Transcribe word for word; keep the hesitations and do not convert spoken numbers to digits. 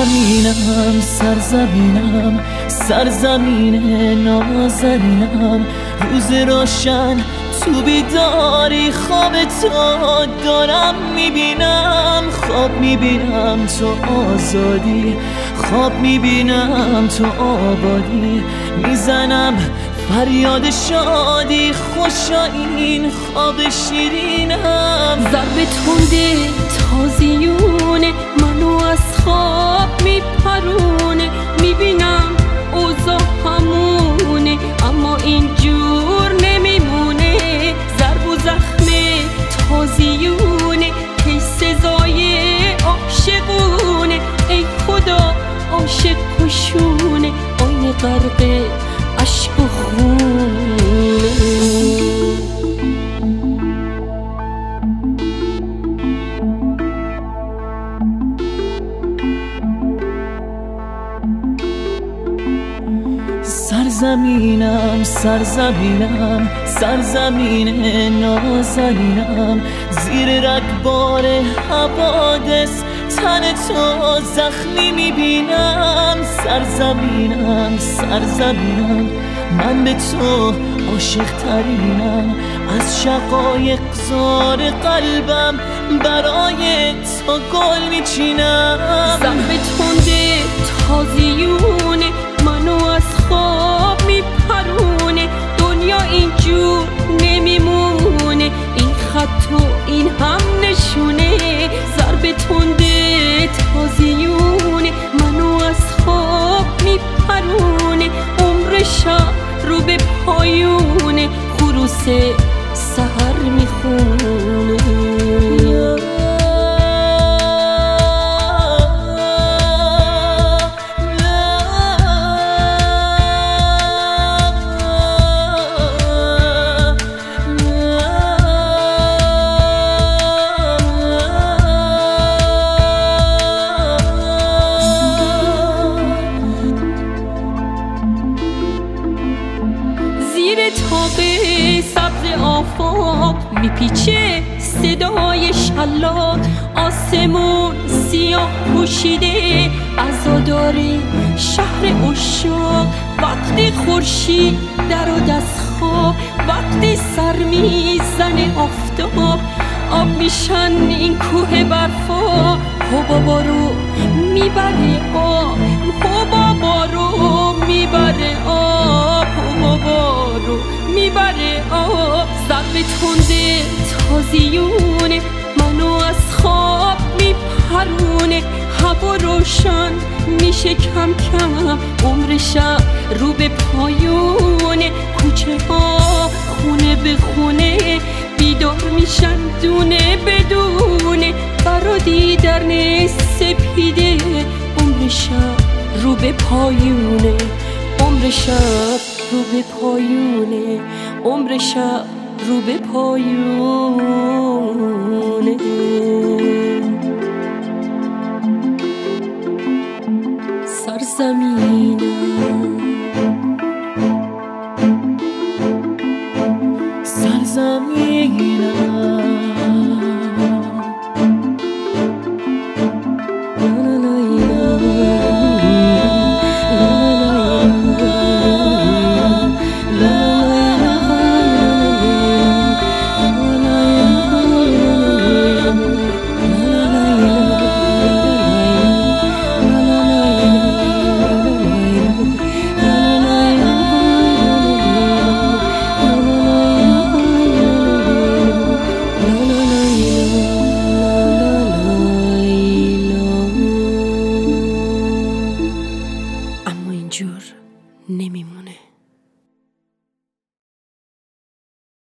سرزمینم سرزمینم سرزمین نازنینم، روز روشن تو بیداری خواب تو دارم میبینم، خواب میبینم تو آزادی، خواب میبینم تو آبادی، میزنم فریاد شادی، خوشا این خواب شیرینم. ضرب تنده تازیونه منو از خواب میپرونه، میبینم اوضاع همونه اما اینجور نمیمونه، ضرب و زخم تازیونه کی سزای عاشقونه، ای خدا عاشق کشونه آینه غرق عشق و خونه. سرزمینم سرزمینم سرزمین نازنینم، زیر رگبار حوادث تن تو زخمی میبینم. سرزمینم سرزمینم من به تو عاشق ترینم، از شقایق زار قلبم برای تو گل میچینم. ضرب تنده تازیونه منو از خواب میپرونه، دنیا اینجور نمیمونه، این خط و این هم نشونه. ضرب تنده تازیونه منو از خواب میپرونه، عمر شب رو به پایونه خروس سحر میخونه. سبز آفاق میپیچه صدای شلاق، آسمون سیاه پوشیده عزاداری شهر عشاق. وقتی خورشید در و دست خواب، وقتی سر میزنه آفتاب، آب میشن این کوه برفا، حبابا رو میبره آب، حبابا رو میبره آب، حبابا رو میبره آب. ضرب تنده تازیونه منو از خواب میپرونه، هوا روشن میشه کم کم، عمر شب رو به پایونه، کوچه ها خونه به خونه بیدار میشن دونه بدونه، برا دیدن سپیده عمر شب رو به پایونه، عمر شب رو به پایونه، عمر شب رو به پایونه. سرزمینم سرزمینم نمیمونه.